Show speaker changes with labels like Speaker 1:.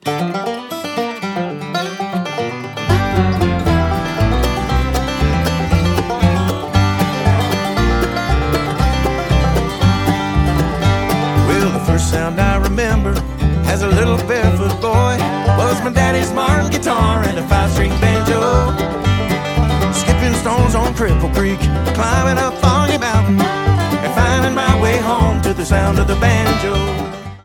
Speaker 1: Well, the first sound I remember as a little barefoot boy was my daddy's Martin guitar and a 5-string banjo. Skipping stones on Cripple Creek, climbing up Foggy Mountain, and finding my way home to the sound of the banjo.